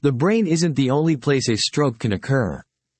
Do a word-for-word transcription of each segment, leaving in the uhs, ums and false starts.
The brain isn't the only place a stroke can occur.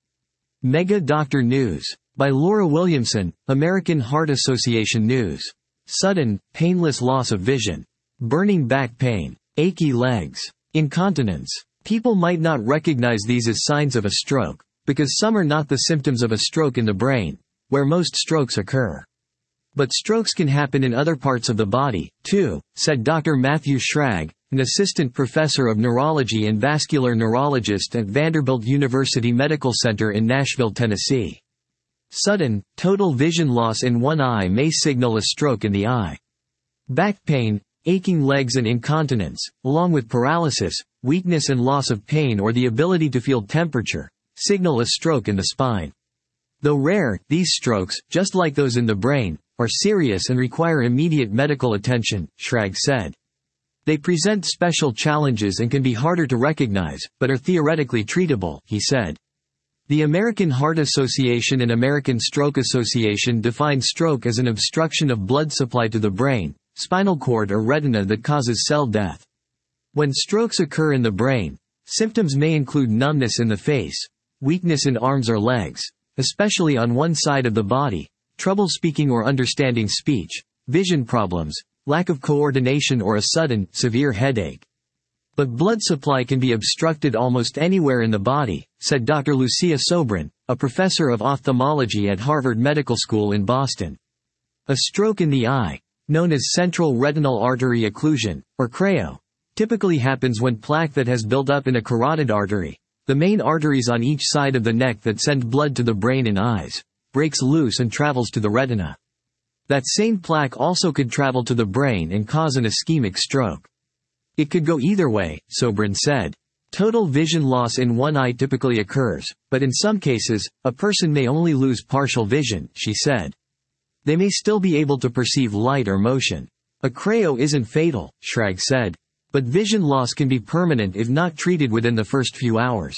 Mega Doctor News. By Laura Williamson, American Heart Association News. Sudden, painless loss of vision. Burning back pain. Achy legs. Incontinence. People might not recognize these as signs of a stroke, because some are not the symptoms of a stroke in the brain, where most strokes occur. But strokes can happen in other parts of the body, too, said Doctor Matthew Schrag, an assistant professor of neurology and vascular neurologist at Vanderbilt University Medical Center in Nashville, Tennessee. Sudden, total vision loss in one eye may signal a stroke in the eye. Back pain, aching legs and incontinence, along with paralysis, weakness and loss of pain or the ability to feel temperature, signal a stroke in the spine. Though rare, these strokes, just like those in the brain, are serious and require immediate medical attention, Schrag said. They present special challenges and can be harder to recognize, but are theoretically treatable, he said. The American Heart Association and American Stroke Association define stroke as an obstruction of blood supply to the brain, spinal cord or retina that causes cell death. When strokes occur in the brain, symptoms may include numbness in the face, weakness in arms or legs, especially on one side of the body, trouble speaking or understanding speech, vision problems, lack of coordination or a sudden, severe headache. But blood supply can be obstructed almost anywhere in the body, said Doctor Lucia Sobran, a professor of ophthalmology at Harvard Medical School in Boston. A stroke in the eye, known as central retinal artery occlusion, or C R E O, typically happens when plaque that has built up in a carotid artery, the main arteries on each side of the neck that send blood to the brain and eyes, breaks loose and travels to the retina. That same plaque also could travel to the brain and cause an ischemic stroke. It could go either way, Sobran said. Total vision loss in one eye typically occurs, but in some cases, a person may only lose partial vision, she said. They may still be able to perceive light or motion. A C R E O isn't fatal, Schrag said. But vision loss can be permanent if not treated within the first few hours.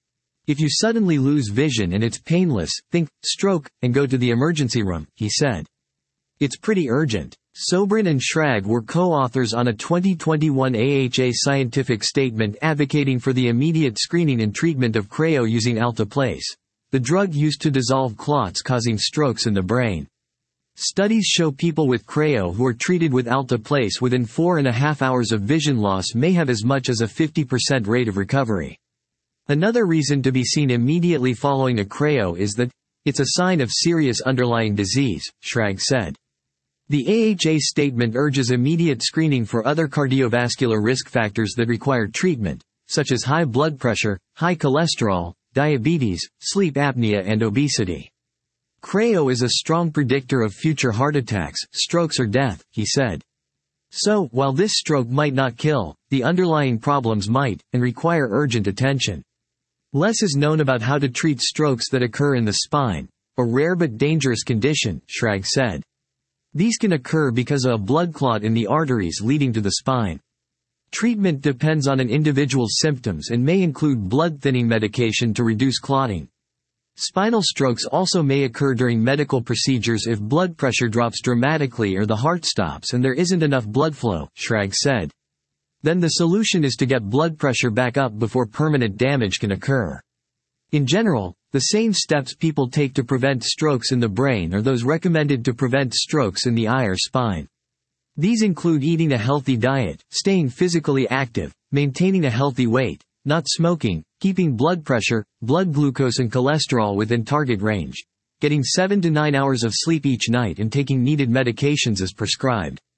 If you suddenly lose vision and it's painless, think stroke and go to the emergency room, he said. It's pretty urgent. Sobran and Schrag were co-authors on a twenty twenty-one A H A scientific statement advocating for the immediate screening and treatment of C R E O using alteplase, the drug used to dissolve clots causing strokes in the brain. Studies show people with C R E O who are treated with alteplase within four and a half hours of vision loss may have as much as a fifty percent rate of recovery. Another reason to be seen immediately following a C R E O is that it's a sign of serious underlying disease, Schrag said. The A H A statement urges immediate screening for other cardiovascular risk factors that require treatment, such as high blood pressure, high cholesterol, diabetes, sleep apnea and obesity. C R E O is a strong predictor of future heart attacks, strokes or death, he said. So, while this stroke might not kill, the underlying problems might, and require urgent attention. Less is known about how to treat strokes that occur in the spine, a rare but dangerous condition, Schrag said. These can occur because of a blood clot in the arteries leading to the spine. Treatment depends on an individual's symptoms and may include blood-thinning medication to reduce clotting. Spinal strokes also may occur during medical procedures if blood pressure drops dramatically or the heart stops and there isn't enough blood flow, Schrag said. Then the solution is to get blood pressure back up before permanent damage can occur. In general, the same steps people take to prevent strokes in the brain are those recommended to prevent strokes in the eye or spine. These include eating a healthy diet, staying physically active, maintaining a healthy weight, not smoking, keeping blood pressure, blood glucose and cholesterol within target range, getting seven to nine hours of sleep each night and taking needed medications as prescribed.